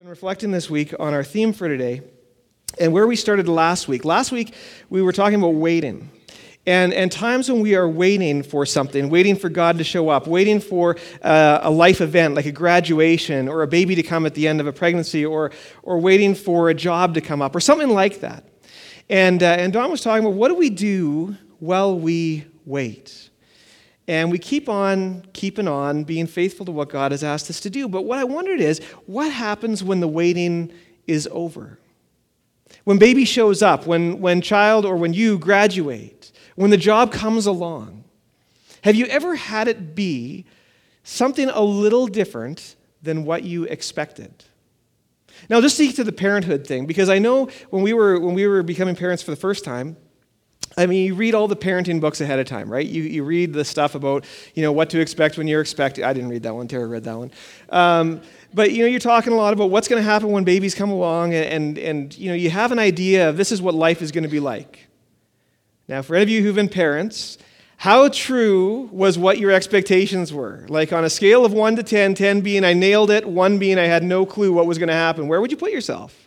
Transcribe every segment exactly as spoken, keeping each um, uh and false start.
Reflecting this week on our theme for today and where we started last week. Last week, we were talking about waiting and, and times when we are waiting for something, waiting for God to show up, waiting for uh, a life event like a graduation or a baby to come at the end of a pregnancy or, or waiting for a job to come up or something like that. And, uh, and Don was talking about what do we do while we wait? And we keep on keeping on, being faithful to what God has asked us to do. But what I wondered is, what happens when the waiting is over? When baby shows up, when, when child or when you graduate, when the job comes along, have you ever had it be something a little different than what you expected? Now, just speak to the parenthood thing, because I know when we were when we were becoming parents for the first time, I mean, you read all the parenting books ahead of time, right? You you read the stuff about, you know, what to expect when you're expecting. I didn't read that one. Tara read that one. Um, but, you know, you're talking a lot about what's going to happen when babies come along, and, and, and, you know, you have an idea of this is what life is going to be like. Now, for any of you who've been parents, how true was what your expectations were? Like on a scale of one to ten, ten being I nailed it, one being I had no clue what was going to happen. Where would you put yourself?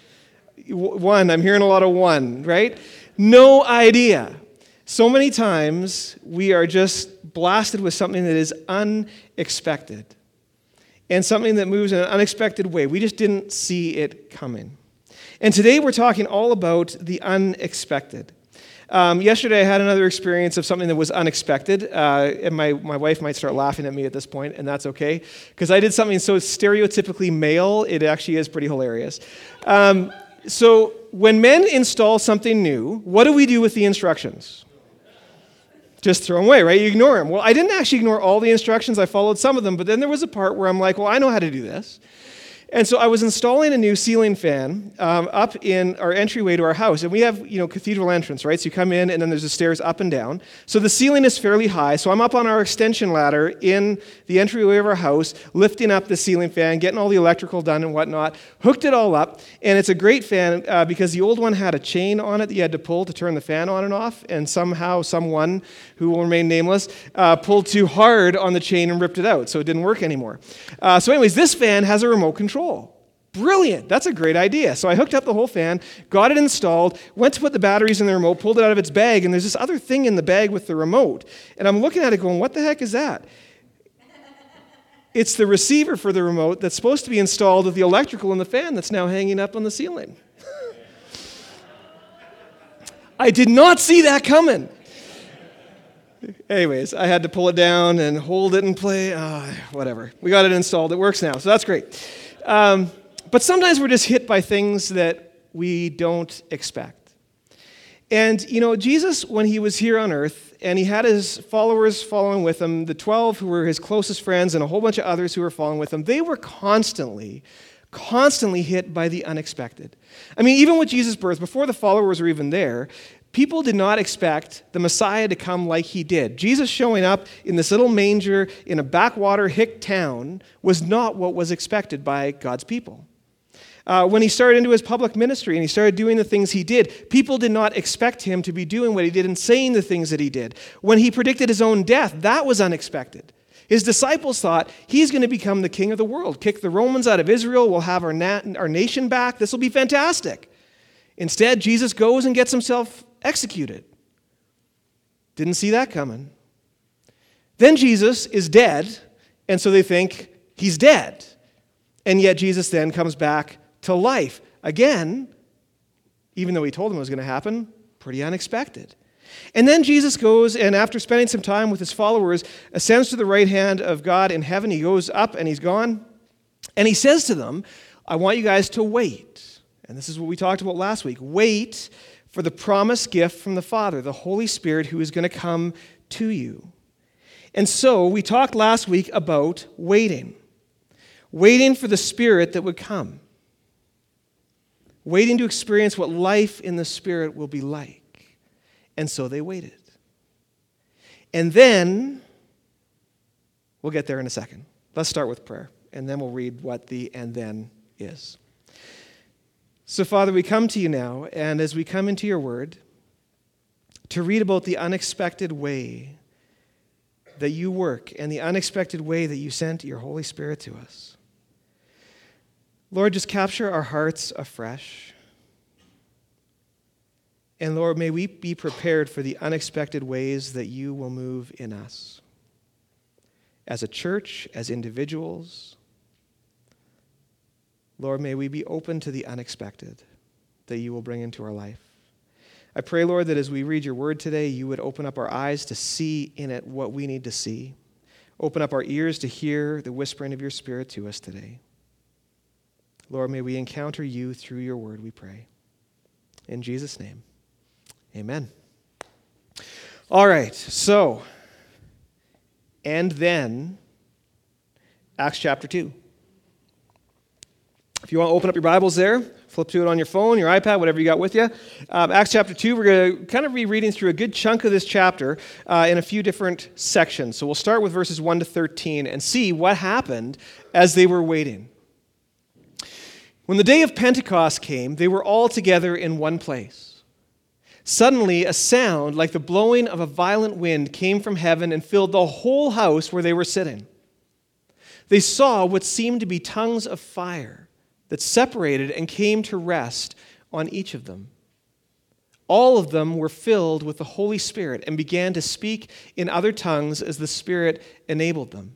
One. I'm hearing a lot of one, right? No idea. So many times we are just blasted with something that is unexpected and something that moves in an unexpected way. We just didn't see it coming. And today we're talking all about the unexpected. Um, yesterday I had another experience of something that was unexpected, uh, and my, my wife might start laughing at me at this point, and that's okay, because I did something so stereotypically male, it actually is pretty hilarious. Um, so when men install something new, what do we do with the instructions? Just throw them away, right? You ignore them. Well, I didn't actually ignore all the instructions. I followed some of them, but then there was a part where I'm like, well, I know how to do this. And so I was installing a new ceiling fan um, up in our entryway to our house. And we have, you know, cathedral entrance, right? So you come in, and then there's the stairs up and down. So the ceiling is fairly high. So I'm up on our extension ladder in the entryway of our house, lifting up the ceiling fan, getting all the electrical done and whatnot, hooked it all up. And it's a great fan uh, because the old one had a chain on it that you had to pull to turn the fan on and off. And somehow someone, who will remain nameless, uh, pulled too hard on the chain and ripped it out. So it didn't work anymore. Uh, so anyways, this fan has a remote control. Brilliant. That's a great idea. So I hooked up the whole fan, got it installed, went to put the batteries in the remote, pulled it out of its bag, and there's this other thing in the bag with the remote. And I'm looking at it going, what the heck is that? It's the receiver for the remote that's supposed to be installed with the electrical in the fan that's now hanging up on the ceiling. I did not see that coming. Anyways, I had to pull it down and hold it in play. Uh, whatever. We got it installed. It works now, so that's great. Um, but sometimes we're just hit by things that we don't expect. And, you know, Jesus, when he was here on earth, and he had his followers following with him, the twelve who were his closest friends and a whole bunch of others who were following with him, they were constantly, constantly hit by the unexpected. I mean, even with Jesus' birth, before the followers were even there, people did not expect the Messiah to come like he did. Jesus showing up in this little manger in a backwater hick town was not what was expected by God's people. Uh, when he started into his public ministry and he started doing the things he did, people did not expect him to be doing what he did and saying the things that he did. When he predicted his own death, that was unexpected. His disciples thought, he's going to become the king of the world, kick the Romans out of Israel, we'll have our, na- our nation back, this will be fantastic. Instead, Jesus goes and gets himself executed. Didn't see that coming. Then Jesus is dead, and so they think he's dead. And yet Jesus then comes back to life. Again, even though he told them it was going to happen, pretty unexpected. And then Jesus goes, and after spending some time with his followers, ascends to the right hand of God in heaven. He goes up and he's gone. And he says to them, I want you guys to wait. And this is what we talked about last week. Wait for the promised gift from the Father, the Holy Spirit, who is going to come to you. And so we talked last week about waiting. Waiting for the Spirit that would come. Waiting to experience what life in the Spirit will be like. And so they waited. And then, we'll get there in a second. Let's start with prayer, and then we'll read what the and then is. So, Father, we come to you now, and as we come into your word, to read about the unexpected way that you work and the unexpected way that you sent your Holy Spirit to us. Lord, just capture our hearts afresh. And Lord, may we be prepared for the unexpected ways that you will move in us. As a church, as individuals, Lord, may we be open to the unexpected that you will bring into our life. I pray, Lord, that as we read your word today, you would open up our eyes to see in it what we need to see. Open up our ears to hear the whispering of your Spirit to us today. Lord, may we encounter you through your word, we pray. In Jesus' name, amen. All right, so, and then, Acts chapter two. If you want to open up your Bibles there, flip to it on your phone, your iPad, whatever you got with you. Um, Acts chapter two, we're going to kind of be reading through a good chunk of this chapter uh, in a few different sections. So we'll start with verses one to thirteen and see what happened as they were waiting. When the day of Pentecost came, they were all together in one place. Suddenly, a sound like the blowing of a violent wind came from heaven and filled the whole house where they were sitting. They saw what seemed to be tongues of fire that separated and came to rest on each of them. All of them were filled with the Holy Spirit and began to speak in other tongues as the Spirit enabled them.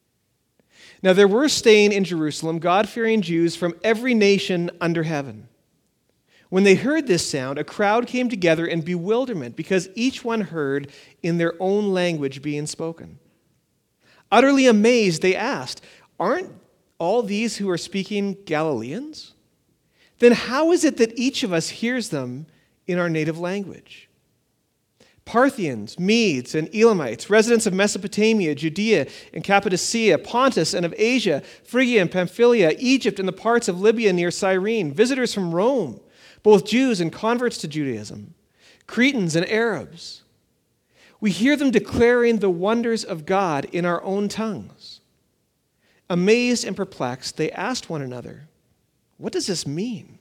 Now there were staying in Jerusalem God-fearing Jews from every nation under heaven. When they heard this sound, a crowd came together in bewilderment because each one heard in their own language being spoken. Utterly amazed, they asked, "Aren't all these who are speaking Galileans? Then how is it that each of us hears them in our native language? Parthians, Medes, and Elamites, residents of Mesopotamia, Judea and Cappadocia, Pontus and of Asia, Phrygia and Pamphylia, Egypt and the parts of Libya near Cyrene, visitors from Rome, both Jews and converts to Judaism, Cretans and Arabs. We hear them declaring the wonders of God in our own tongues." Amazed and perplexed, they asked one another, "What does this mean?"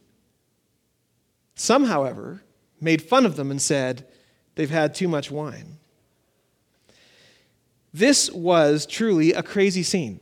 Some, however, made fun of them and said, "They've had too much wine." This was truly a crazy scene.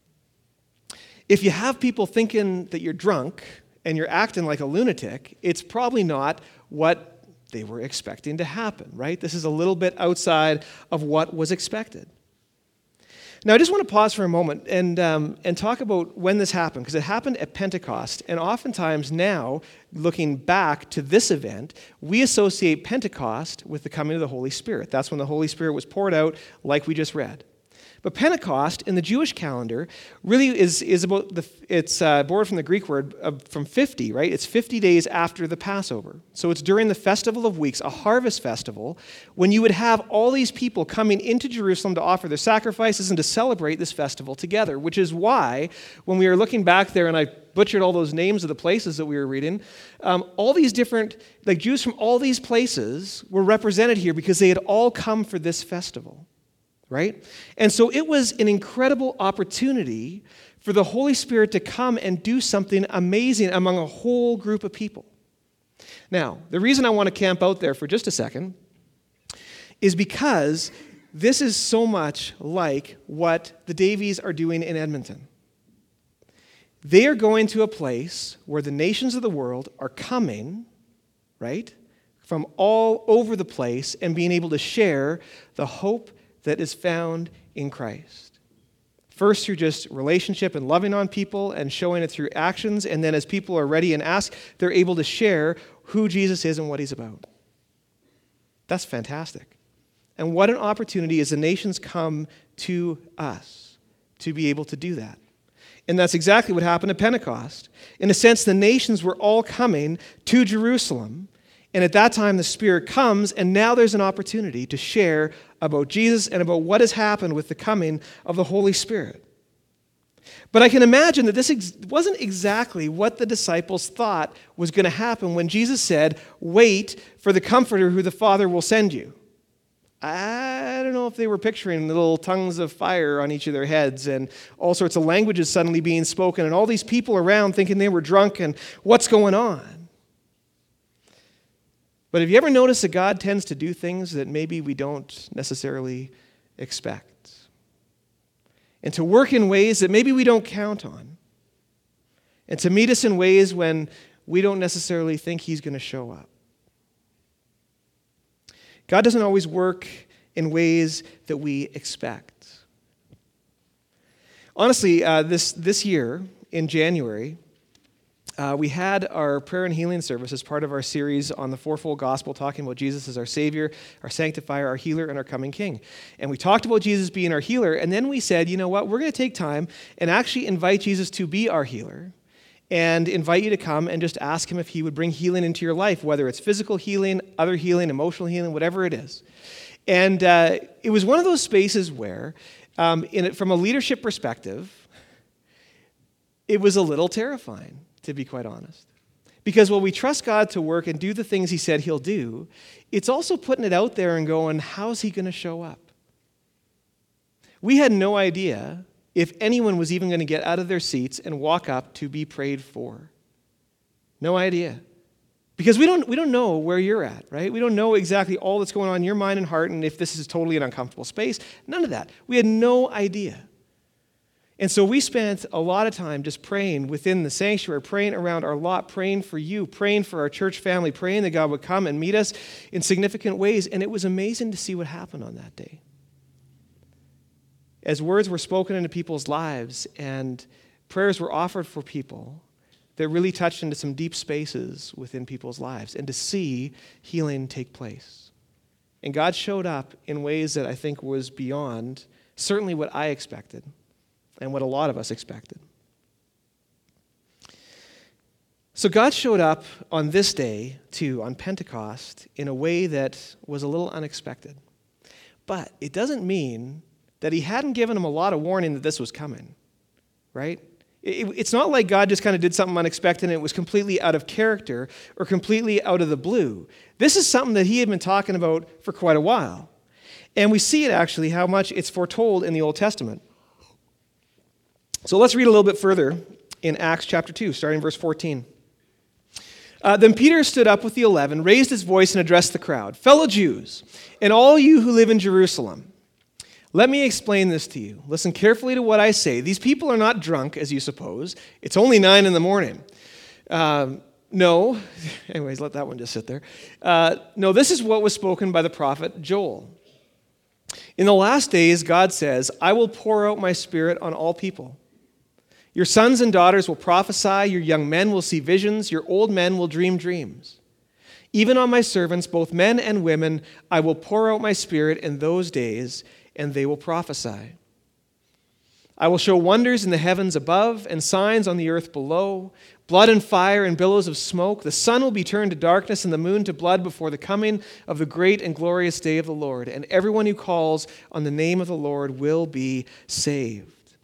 If you have people thinking that you're drunk and you're acting like a lunatic, it's probably not what they were expecting to happen, right? This is a little bit outside of what was expected. Now, I just want to pause for a moment and, um, and talk about when this happened, because it happened at Pentecost. And oftentimes now, looking back to this event, we associate Pentecost with the coming of the Holy Spirit. That's when the Holy Spirit was poured out, like we just read. But Pentecost in the Jewish calendar really is, is about, the, it's uh, borrowed from the Greek word of, from fifty, right? It's fifty days after the Passover. So it's during the Festival of Weeks, a harvest festival, when you would have all these people coming into Jerusalem to offer their sacrifices and to celebrate this festival together, which is why when we were looking back there, and I butchered all those names of the places that we were reading, um, all these different, like Jews from all these places were represented here because they had all come for this festival. Right? And so it was an incredible opportunity for the Holy Spirit to come and do something amazing among a whole group of people. Now, the reason I want to camp out there for just a second is because this is so much like what the Davies are doing in Edmonton. They are going to a place where the nations of the world are coming, right, from all over the place and being able to share the hope that is found in Christ. First through just relationship and loving on people and showing it through actions, and then as people are ready and ask, they're able to share who Jesus is and what he's about. That's fantastic. And what an opportunity as the nations come to us to be able to do that. And that's exactly what happened at Pentecost. In a sense, the nations were all coming to Jerusalem. And at that time, the Spirit comes, and now there's an opportunity to share about Jesus and about what has happened with the coming of the Holy Spirit. But I can imagine that this ex- wasn't exactly what the disciples thought was going to happen when Jesus said, "Wait for the Comforter who the Father will send you." I don't know if they were picturing little tongues of fire on each of their heads and all sorts of languages suddenly being spoken and all these people around thinking they were drunk and what's going on. But have you ever noticed that God tends to do things that maybe we don't necessarily expect? And to work in ways that maybe we don't count on? and to meet us in ways when we don't necessarily think he's going to show up. God doesn't always work in ways that we expect. Honestly, uh, this, this year, in January, uh, we had our prayer and healing service as part of our series on the fourfold gospel, talking about Jesus as our Savior, our sanctifier, our healer, and our coming King. And we talked about Jesus being our healer, and then we said, you know what, we're going to take time and actually invite Jesus to be our healer, and invite you to come and just ask him if he would bring healing into your life, whether it's physical healing, other healing, emotional healing, whatever it is. And uh, it was one of those spaces where, um, in it, from a leadership perspective, it was a little terrifying, to be quite honest. Because while we trust God to work and do the things he said he'll do, it's also putting it out there and going, how's he going to show up? We had no idea if anyone was even going to get out of their seats and walk up to be prayed for. No idea. Because we don't, we don't know where you're at, right? We don't know exactly all that's going on in your mind and heart and if this is totally an uncomfortable space. None of that. We had no idea. And so we spent a lot of time just praying within the sanctuary, praying around our lot, praying for you, praying for our church family, praying that God would come and meet us in significant ways. And it was amazing to see what happened on that day. As words were spoken into people's lives and prayers were offered for people, that really touched into some deep spaces within people's lives, and to see healing take place. And God showed up in ways that I think was beyond certainly what I expected and what a lot of us expected. So God showed up on this day, too, on Pentecost, in a way that was a little unexpected. But it doesn't mean that he hadn't given them a lot of warning that this was coming, right? It, it's not like God just kind of did something unexpected and it was completely out of character or completely out of the blue. This is something that he had been talking about for quite a while. And we see it actually, how much it's foretold in the Old Testament. So let's read a little bit further in Acts chapter two, starting verse fourteen. Uh, then Peter stood up with the eleven, raised his voice, and addressed the crowd. Fellow Jews, and all you who live in Jerusalem, let me explain this to you. Listen carefully to what I say. These people are not drunk, as you suppose. It's only nine in the morning. Um, no. Anyways, let that one just sit there. Uh, no, this is what was spoken by the prophet Joel. In the last days, God says, I will pour out my spirit on all people. Your sons and daughters will prophesy, your young men will see visions, your old men will dream dreams. Even on my servants, both men and women, I will pour out my spirit in those days, and they will prophesy. I will show wonders in the heavens above and signs on the earth below, blood and fire and billows of smoke. The sun will be turned to darkness and the moon to blood before the coming of the great and glorious day of the Lord. And everyone who calls on the name of the Lord will be saved.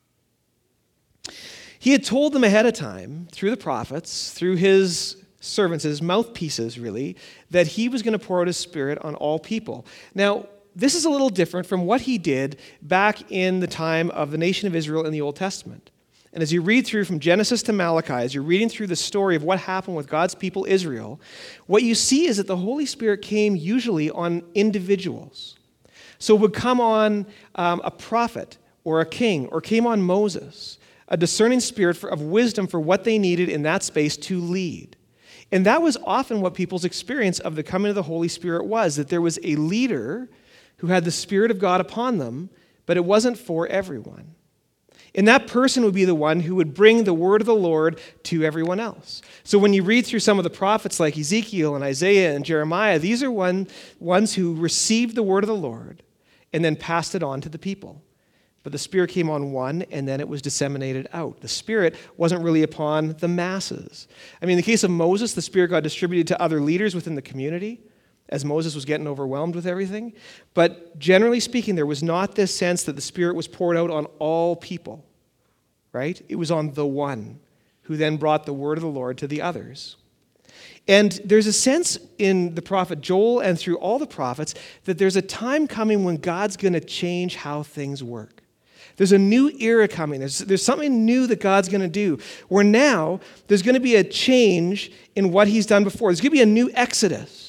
He had told them ahead of time, through the prophets, through his servants, his mouthpieces really, that he was going to pour out his spirit on all people. Now, this is a little different from what he did back in the time of the nation of Israel in the Old Testament. And as you read through from Genesis to Malachi, as you're reading through the story of what happened with God's people Israel, what you see is that the Holy Spirit came usually on individuals. So it would come on um, a prophet or a king, or came on Moses, a discerning spirit for, of wisdom for what they needed in that space to lead. And that was often what people's experience of the coming of the Holy Spirit was, that there was a leader who had the Spirit of God upon them, but it wasn't for everyone. And that person would be the one who would bring the word of the Lord to everyone else. So when you read through some of the prophets like Ezekiel and Isaiah and Jeremiah, these are one, ones who received the word of the Lord and then passed it on to the people. But the Spirit came on one, and then it was disseminated out. The Spirit wasn't really upon the masses. I mean, in the case of Moses, the Spirit got distributed to other leaders within the community as Moses was getting overwhelmed with everything. But generally speaking, there was not this sense that the Spirit was poured out on all people, right? It was on the one who then brought the word of the Lord to the others. And there's a sense in the prophet Joel and through all the prophets that there's a time coming when God's going to change how things work. There's a new era coming. There's, there's something new that God's going to do, where now there's going to be a change in what he's done before. There's going to be a new exodus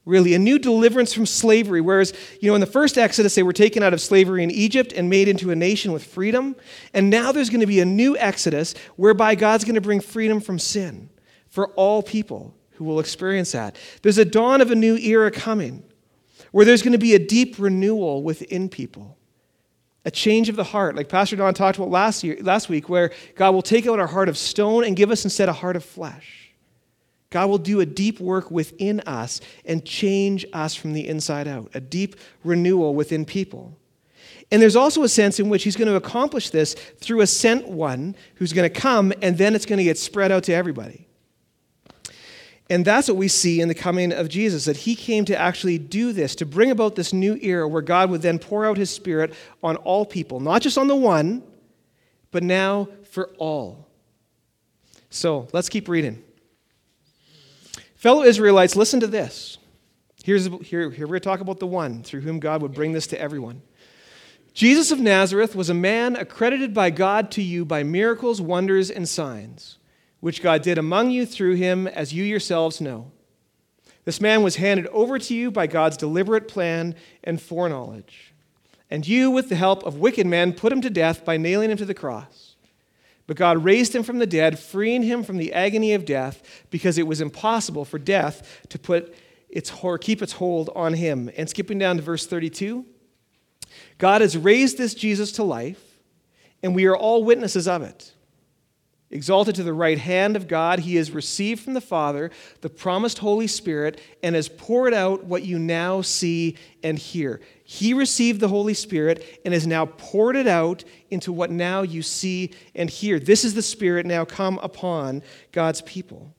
really, a new deliverance from slavery. Whereas, you know, in the first Exodus, they were taken out of slavery in Egypt and made into a nation with freedom. And now there's going to be a new Exodus whereby God's going to bring freedom from sin for all people who will experience that. There's a dawn of a new era coming where there's going to be a deep renewal within people, a change of the heart, like Pastor Don talked about last year, last week, where God will take out our heart of stone and give us instead a heart of flesh. God will do a deep work within us and change us from the inside out, a deep renewal within people. And there's also a sense in which he's going to accomplish this through a sent one who's going to come, and then it's going to get spread out to everybody. And that's what we see in the coming of Jesus, that he came to actually do this, to bring about this new era where God would then pour out his Spirit on all people, not just on the one, but now for all. So let's keep reading. Fellow Israelites, listen to this. Here's, here, here we're going to talk about the one through whom God would bring this to everyone. Jesus of Nazareth was a man accredited by God to you by miracles, wonders, and signs, which God did among you through him, as you yourselves know. This man was handed over to you by God's deliberate plan and foreknowledge. And you, with the help of wicked men, put him to death by nailing him to the cross. But God raised him from the dead, freeing him from the agony of death, because it was impossible for death to put its or keep its hold on him. And skipping down to verse thirty-two, God has raised this Jesus to life, and we are all witnesses of it. Exalted to the right hand of God, he has received from the Father the promised Holy Spirit and has poured out what you now see and hear. He received the Holy Spirit and has now poured it out into what now you see and hear. This is the Spirit now come upon God's people.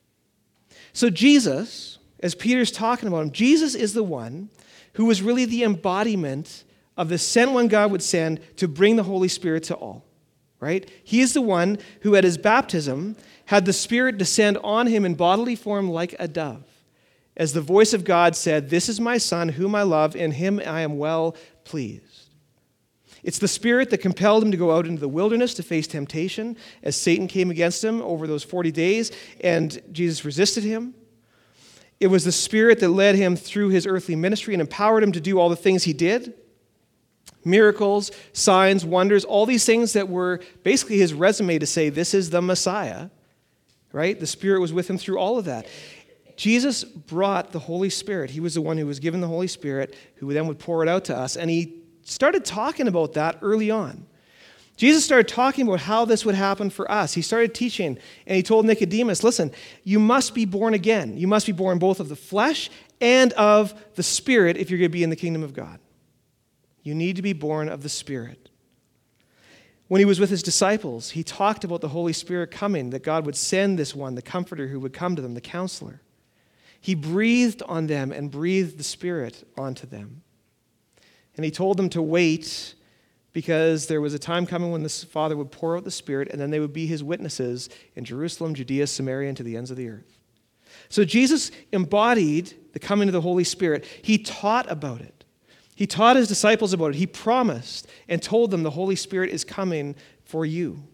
So Jesus, as Peter's talking about him, Jesus is the one who was really the embodiment of the sent one God would send to bring the Holy Spirit to all. Right? He is the one who at his baptism had the Spirit descend on him in bodily form like a dove. As the voice of God said, "This is my Son, whom I love, in him I am well pleased." It's the Spirit that compelled him to go out into the wilderness to face temptation as Satan came against him over those forty days and Jesus resisted him. It was the Spirit that led him through his earthly ministry and empowered him to do all the things he did. Miracles, signs, wonders, all these things that were basically his resume to say, this is the Messiah, right? The Spirit was with him through all of that. Jesus brought the Holy Spirit. He was the one who was given the Holy Spirit, who then would pour it out to us. And he started talking about that early on. Jesus started talking about how this would happen for us. He started teaching, and he told Nicodemus, listen, you must be born again. You must be born both of the flesh and of the Spirit if you're going to be in the kingdom of God. You need to be born of the Spirit. When he was with his disciples, he talked about the Holy Spirit coming, that God would send this one, the Comforter who would come to them, the Counselor. He breathed on them and breathed the Spirit onto them. And he told them to wait because there was a time coming when the Father would pour out the Spirit and then they would be his witnesses in Jerusalem, Judea, Samaria, and to the ends of the earth. So Jesus embodied the coming of the Holy Spirit. He taught about it. He taught his disciples about it. He promised and told them the Holy Spirit is coming for you.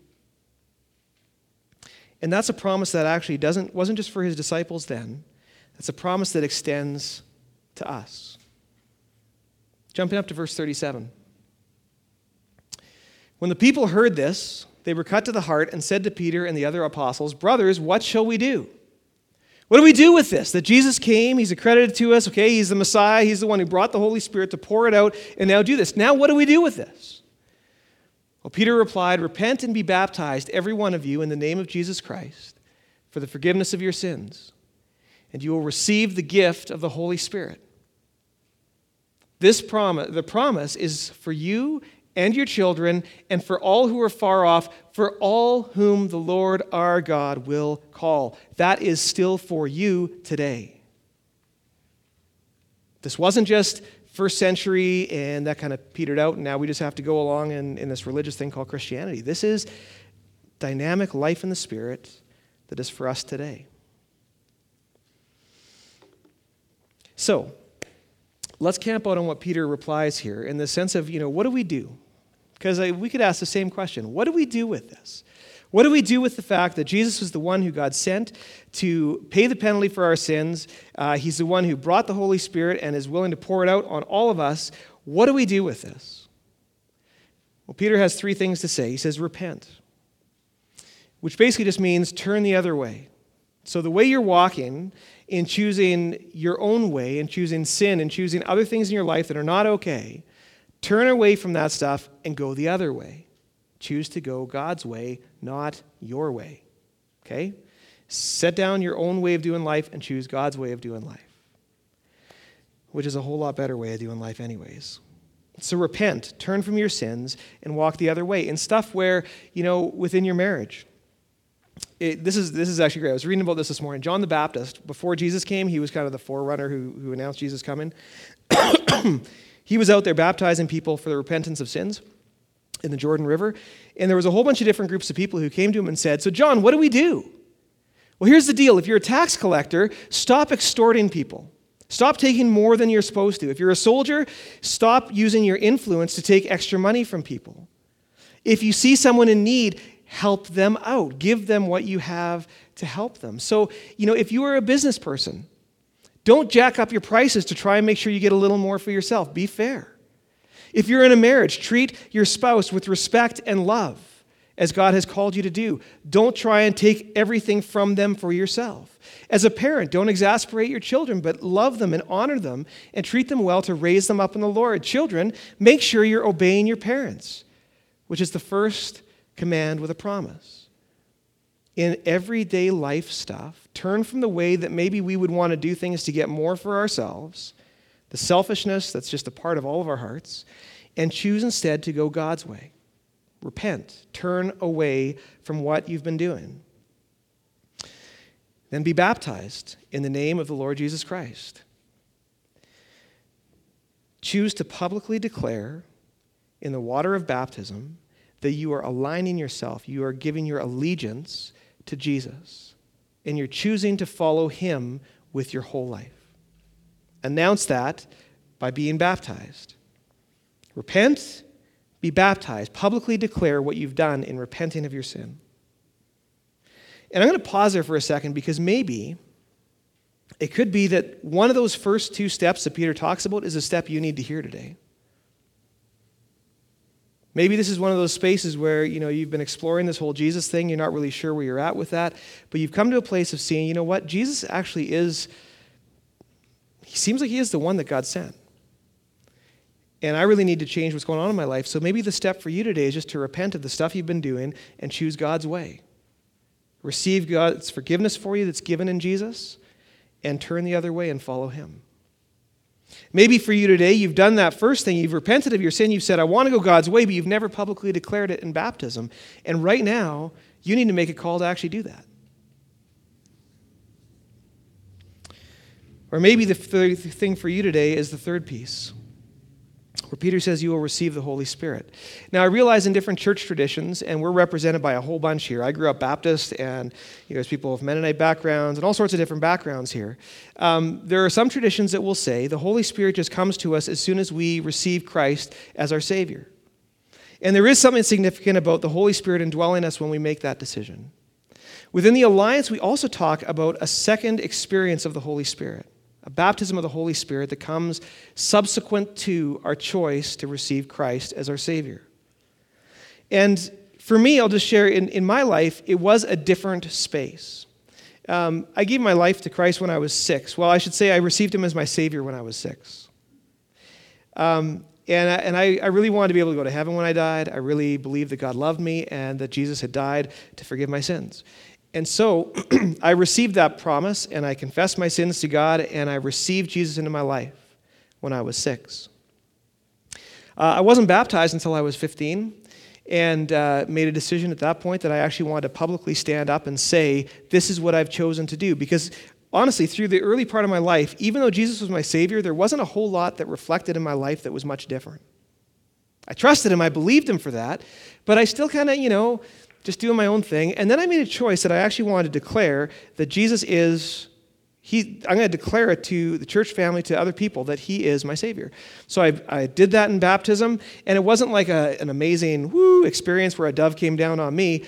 And that's a promise that actually doesn't wasn't just for his disciples then. It's a promise that extends to us. Jumping up to verse thirty-seven. When the people heard this, they were cut to the heart and said to Peter and the other apostles, "Brothers, what shall we do?" What do we do with this? That Jesus came, he's accredited to us, okay, he's the Messiah, he's the one who brought the Holy Spirit to pour it out and now do this. Now what do we do with this? Well, Peter replied, "Repent and be baptized, every one of you, in the name of Jesus Christ, for the forgiveness of your sins, and you will receive the gift of the Holy Spirit." This promise, the promise is for you and your children, and for all who are far off, for all whom the Lord our God will call. That is still for you today. This wasn't just first century and that kind of petered out, and now we just have to go along in, in this religious thing called Christianity. This is dynamic life in the Spirit that is for us today. So, let's camp out on what Peter replies here in the sense of, you know, what do we do? Because we could ask the same question. What do we do with this? What do we do with the fact that Jesus was the one who God sent to pay the penalty for our sins? Uh, he's the one who brought the Holy Spirit and is willing to pour it out on all of us. What do we do with this? Well, Peter has three things to say. He says, repent, which basically just means turn the other way. So the way you're walking in choosing your own way and choosing sin and choosing other things in your life that are not okay, turn away from that stuff and go the other way. Choose to go God's way, not your way. Okay? Set down your own way of doing life and choose God's way of doing life, which is a whole lot better way of doing life anyways. So repent, turn from your sins, and walk the other way in stuff where, you know, within your marriage. It, this is this is actually great. I was reading about this this morning. John the Baptist, before Jesus came, he was kind of the forerunner who, who announced Jesus coming. He was out there baptizing people for the repentance of sins in the Jordan River. And there was a whole bunch of different groups of people who came to him and said, so John, what do we do? Well, here's the deal. If you're a tax collector, stop extorting people. Stop taking more than you're supposed to. If you're a soldier, stop using your influence to take extra money from people. If you see someone in need, help them out. Give them what you have to help them. So, you know, if you are a business person, don't jack up your prices to try and make sure you get a little more for yourself. Be fair. If you're in a marriage, treat your spouse with respect and love, as God has called you to do. Don't try and take everything from them for yourself. As a parent, don't exasperate your children, but love them and honor them and treat them well to raise them up in the Lord. Children, make sure you're obeying your parents, which is the first command with a promise. In everyday life stuff, turn from the way that maybe we would want to do things to get more for ourselves, the selfishness that's just a part of all of our hearts, and choose instead to go God's way. Repent. Turn away from what you've been doing. Then be baptized in the name of the Lord Jesus Christ. Choose to publicly declare in the water of baptism that you are aligning yourself, you are giving your allegiance to Jesus, and you're choosing to follow him with your whole life. Announce that by being baptized. Repent, be baptized, publicly declare what you've done in repenting of your sin. And I'm going to pause there for a second because maybe it could be that one of those first two steps that Peter talks about is a step you need to hear today. Maybe this is one of those spaces where, you know, you've been exploring this whole Jesus thing, you're not really sure where you're at with that, but you've come to a place of seeing, you know what, Jesus actually is, he seems like he is the one that God sent. And I really need to change what's going on in my life. So maybe the step for you today is just to repent of the stuff you've been doing and choose God's way. Receive God's forgiveness for you that's given in Jesus and turn the other way and follow him. Maybe for you today, you've done that first thing. You've repented of your sin. You've said, I want to go God's way, but you've never publicly declared it in baptism. And right now, you need to make a call to actually do that. Or maybe the third thing for you today is the third piece, where Peter says you will receive the Holy Spirit. Now, I realize in different church traditions, and we're represented by a whole bunch here. I grew up Baptist, and you know, there's people with Mennonite backgrounds and all sorts of different backgrounds here. Um, there are some traditions that will say the Holy Spirit just comes to us as soon as we receive Christ as our Savior. And there is something significant about the Holy Spirit indwelling us when we make that decision. Within the Alliance, we also talk about a second experience of the Holy Spirit. A baptism of the Holy Spirit that comes subsequent to our choice to receive Christ as our Savior. And for me, I'll just share, in, in my life, it was a different space. Um, I gave my life to Christ when I was six. Well, I should say I received him as my Savior when I was six. Um, and I, and I, I really wanted to be able to go to heaven when I died. I really believed that God loved me and that Jesus had died to forgive my sins. And so I received that promise, and I confessed my sins to God, and I received Jesus into my life when I was six. Uh, I wasn't baptized until I was fifteen, and uh, made a decision at that point that I actually wanted to publicly stand up and say, this is what I've chosen to do. Because honestly, through the early part of my life, even though Jesus was my Savior, there wasn't a whole lot that reflected in my life that was much different. I trusted him, I believed him for that, but I still kind of, you know, just doing my own thing. And then I made a choice that I actually wanted to declare that Jesus is, he. I'm going to declare it to the church family, to other people, that he is my Savior. So I, I did that in baptism, and it wasn't like a, an amazing woo experience where a dove came down on me.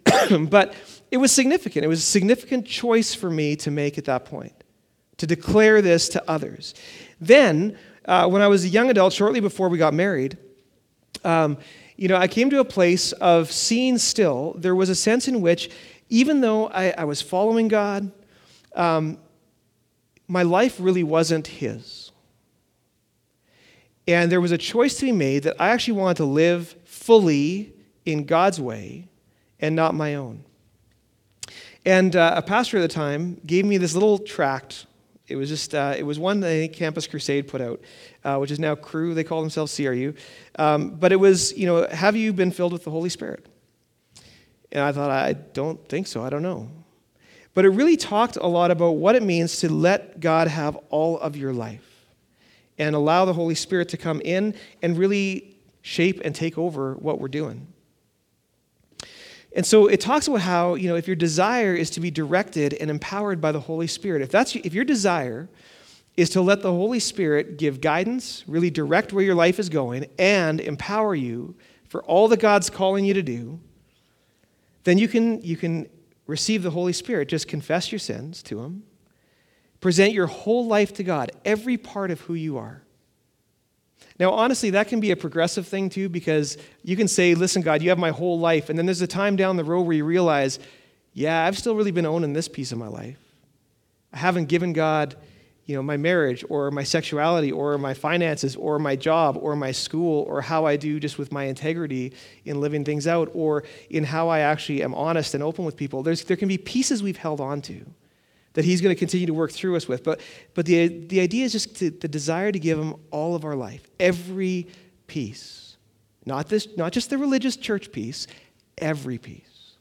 But it was significant. It was a significant choice for me to make at that point, to declare this to others. Then, uh, when I was a young adult, shortly before we got married, um, you know, I came to a place of seeing still, there was a sense in which, even though I, I was following God, um, my life really wasn't His. And there was a choice to be made that I actually wanted to live fully in God's way and not my own. And uh, a pastor at the time gave me this little tract. It was just, uh, it was one that I think Campus Crusade put out, uh, which is now Cru. They call themselves C R U. Um, but it was, you know, have you been filled with the Holy Spirit? And I thought, I don't think so. I don't know. But it really talked a lot about what it means to let God have all of your life and allow the Holy Spirit to come in and really shape and take over what we're doing. And so it talks about how, you know, if your desire is to be directed and empowered by the Holy Spirit, if that's if your desire is to let the Holy Spirit give guidance, really direct where your life is going, and empower you for all that God's calling you to do, then you can you can receive the Holy Spirit. Just confess your sins to Him. Present your whole life to God, every part of who you are. Now, honestly, that can be a progressive thing too, because you can say, listen, God, you have my whole life. And then there's a time down the road where you realize, yeah, I've still really been owning this piece of my life. I haven't given God, you know, my marriage or my sexuality or my finances or my job or my school or how I do just with my integrity in living things out or in how I actually am honest and open with people. There's, there can be pieces we've held on to that He's going to continue to work through us with. But but the, the idea is just to, the desire to give Him all of our life, every piece. Not this, not just the religious church piece, every piece.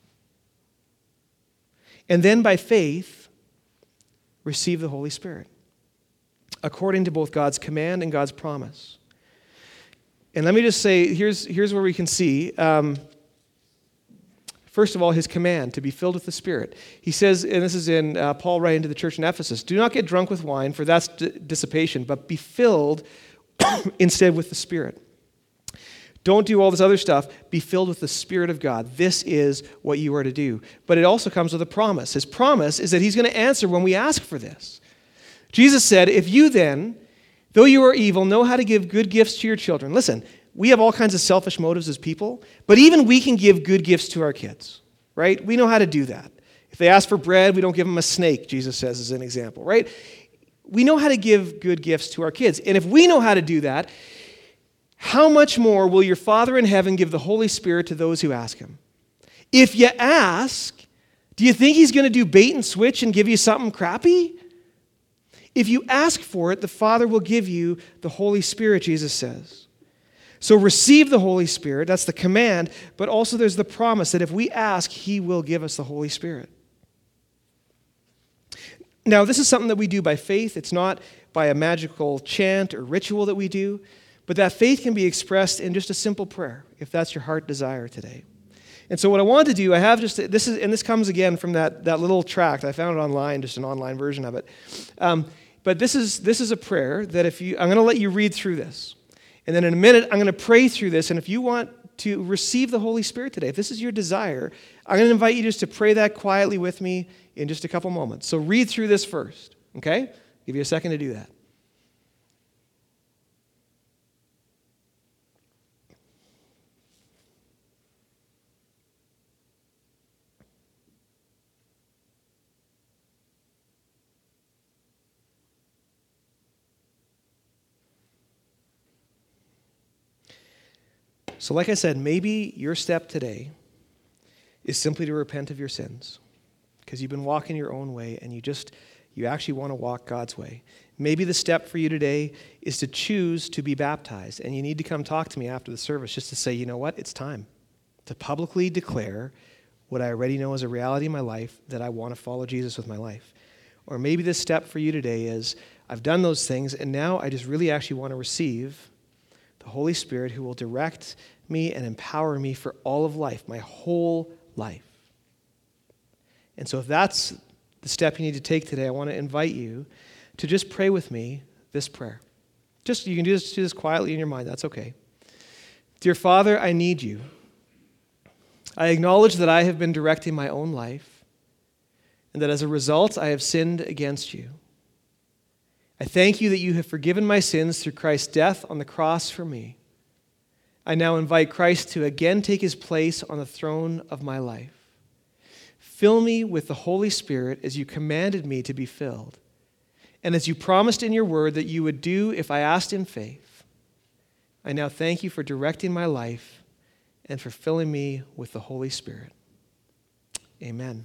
And then by faith, receive the Holy Spirit, according to both God's command and God's promise. And let me just say, here's, here's where we can see, um, first of all, His command to be filled with the Spirit. He says, and this is in uh, Paul writing to the church in Ephesus, do not get drunk with wine, for that's d- dissipation, but be filled instead with the Spirit. Don't do all this other stuff. Be filled with the Spirit of God. This is what you are to do. But it also comes with a promise. His promise is that He's going to answer when we ask for this. Jesus said, if you then, though you are evil, know how to give good gifts to your children. Listen, we have all kinds of selfish motives as people, but even we can give good gifts to our kids, right? We know how to do that. If they ask for bread, we don't give them a snake, Jesus says as an example, right? We know how to give good gifts to our kids. And if we know how to do that, how much more will your Father in heaven give the Holy Spirit to those who ask Him? If you ask, do you think He's going to do bait and switch and give you something crappy? If you ask for it, the Father will give you the Holy Spirit, Jesus says. So receive the Holy Spirit, that's the command, but also there's the promise that if we ask, He will give us the Holy Spirit. Now, this is something that we do by faith. It's not by a magical chant or ritual that we do, but that faith can be expressed in just a simple prayer, if that's your heart desire today. And so what I want to do, I have just, this is, and this comes again from that, that little tract. I found it online, just an online version of it. Um, but this is, this is a prayer that if you, I'm going to let you read through this. And then in a minute, I'm going to pray through this. And if you want to receive the Holy Spirit today, if this is your desire, I'm going to invite you just to pray that quietly with me in just a couple moments. So read through this first, okay? Give you a second to do that. So like I said, maybe your step today is simply to repent of your sins because you've been walking your own way and you just, you actually want to walk God's way. Maybe the step for you today is to choose to be baptized, and you need to come talk to me after the service just to say, you know what, it's time to publicly declare what I already know is a reality in my life, that I want to follow Jesus with my life. Or maybe the step for you today is, I've done those things and now I just really actually want to receive the Holy Spirit who will direct me and empower me for all of life, my whole life. And so if that's the step you need to take today, I want to invite you to just pray with me this prayer. Just, you can do this, do this quietly in your mind, that's okay. Dear Father, I need you. I acknowledge that I have been directing my own life and that as a result I have sinned against you. I thank you that you have forgiven my sins through Christ's death on the cross for me. I now invite Christ to again take his place on the throne of my life. Fill me with the Holy Spirit as you commanded me to be filled, and as you promised in your word that you would do if I asked in faith. I now thank you for directing my life and for filling me with the Holy Spirit. Amen.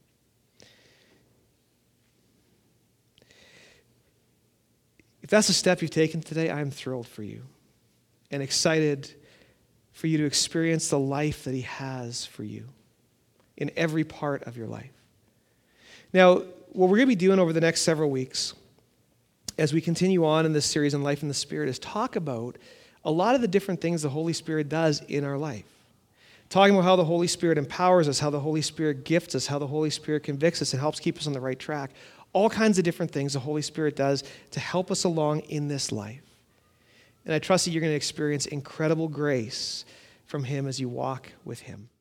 If that's a step you've taken today, I'm thrilled for you and excited for you to experience the life that he has for you in every part of your life. Now, what we're going to be doing over the next several weeks as we continue on in this series on Life in the Spirit is talk about a lot of the different things the Holy Spirit does in our life. Talking about how the Holy Spirit empowers us, how the Holy Spirit gifts us, how the Holy Spirit convicts us and helps keep us on the right track. All kinds of different things the Holy Spirit does to help us along in this life. And I trust that you're going to experience incredible grace from him as you walk with him.